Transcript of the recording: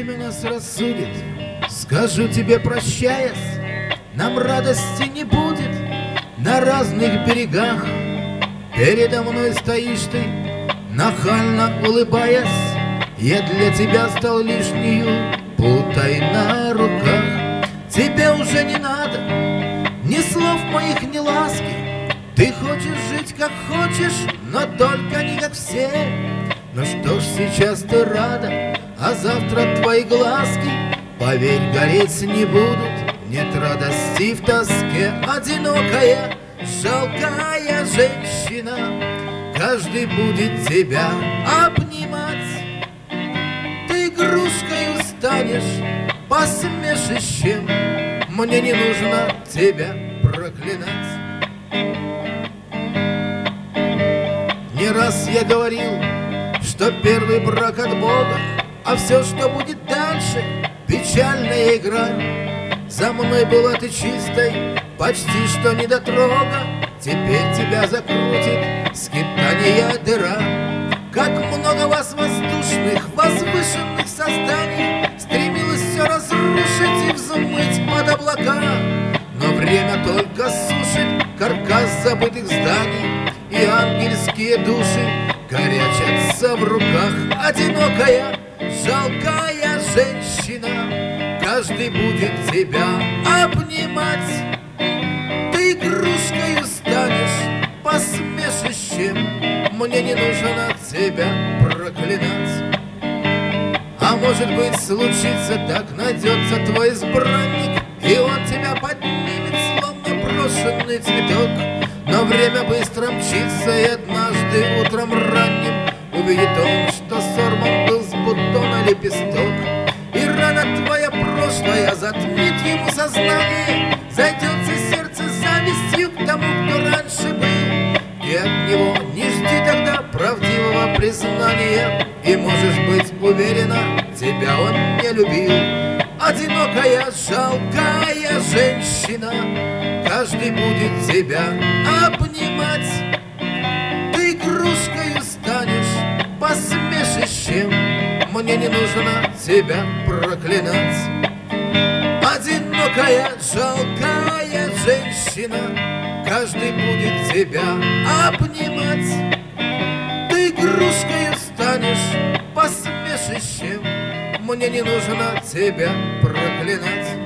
время нас рассудит. Скажу тебе, прощаясь, нам радости не будет. На разных берегах передо мной стоишь ты, нахально улыбаясь. Я для тебя стал лишнюю путой на руках. Тебе уже не надо ни слов моих, ни ласки. Ты хочешь жить как хочешь, но только не как все. Ну что ж, сейчас ты рада, а завтра твои глазки, поверь, гореть не будут. Нет радости в тоске. Одинокая, жалкая женщина, каждый будет тебя обнимать. Ты игрушкой станешь, посмешищем. Мне не нужно тебя проклинать. Не раз я говорил, что первый брак от Бога, а все, что будет дальше, печальная игра. За мной была ты чистой, почти что недотрога. Теперь тебя закрутит скитания дыра. Как много вас воздушных, возвышенных созданий стремилось все разрушить и взмыть под облака. Но время только сушит каркас забытых зданий, и ангельские души горячатся в руках. Одинокая, жалкая женщина, каждый будет тебя обнимать. Ты игрушкой станешь, посмешищем. Мне не нужно тебя проклинать. А может быть, случится так, найдется твой избранник, и он тебя поднимет, словно брошенный цветок. Но время быстро мчится, и однажды утром ранним увидит он, что сорван был с бутона лепесток. И рана твоя прошлая затмит ему сознание, зайдется сердце завистью к тому, кто раньше был. И от него не жди тогда правдивого признания, и можешь быть уверена, тебя он не любил. Одинокая, жалкая женщина, каждый будет тебя обнимать. Ты игрушкой станешь, посмешищем. Мне не нужно тебя проклинать. Одинокая, жалкая женщина, каждый будет тебя обнимать. Ты игрушкой станешь, посмешищем. Мне не нужно тебя проклинать.